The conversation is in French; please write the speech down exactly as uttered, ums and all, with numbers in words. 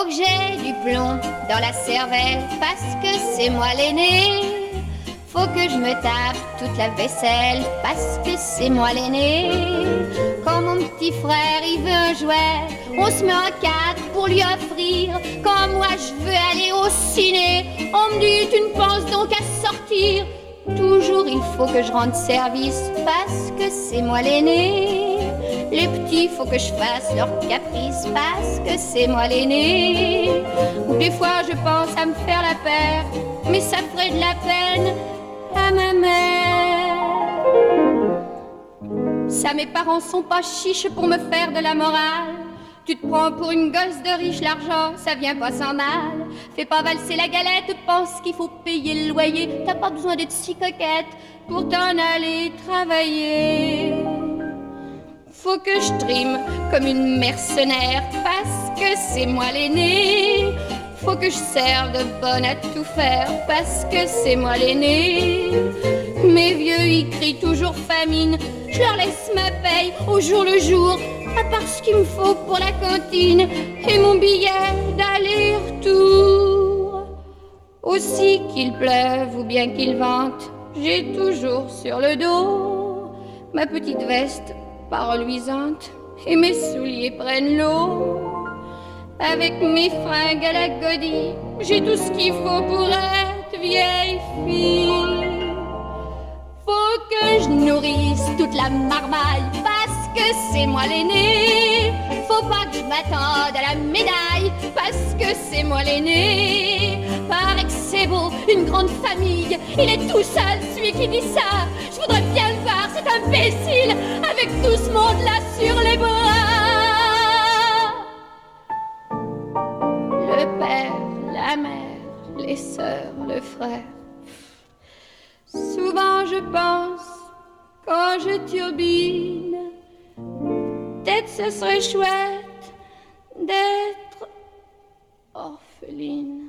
Faut que j'ai du plomb dans la cervelle parce que c'est moi l'aîné. Faut que je me tape toute la vaisselle parce que c'est moi l'aîné. Quand mon petit frère il veut un jouet, on se met en quatre pour lui offrir. Quand moi je veux aller au ciné, on me dit tu ne penses donc à sortir. Toujours il faut que je rende service parce que c'est moi l'aîné. Les petits faut que je fasse leurs caprices parce que c'est moi l'aîné. Des fois je pense à me faire la paire, mais ça ferait de la peine à ma mère. Ça mes parents sont pas chiches pour me faire de la morale. Tu te prends pour une gosse de riche, l'argent ça vient pas sans mal. Fais pas valser la galette, pense qu'il faut payer le loyer. T'as pas besoin d'être si coquette pour t'en aller travailler. Faut que je trime comme une mercenaire parce que c'est moi l'aîné. Faut que je serve de bonne à tout faire parce que c'est moi l'aîné. Mes vieux ils crient toujours famine, je leur laisse ma paye au jour le jour, à part ce qu'il me faut pour la cantine et mon billet d'aller-retour. Aussi qu'il pleuve ou bien qu'il vente, j'ai toujours sur le dos ma petite veste pas reluisante et mes souliers prennent l'eau. Avec mes fringues à la godille, j'ai tout ce qu'il faut pour être vieille fille. Faut que je nourrisse toute la marmaille parce que c'est moi l'aîné. Faut pas que je m'attende à la médaille parce que c'est moi l'aîné. Paraît que c'est beau, une grande famille, il est tout seul celui qui dit ça. Je voudrais bien le voir, cet imbécile, avec tout ce monde-là sur les bras. Le père, la mère, les sœurs, le frère. Souvent je pense, quand je turbine, peut-être ce serait chouette d'être orpheline.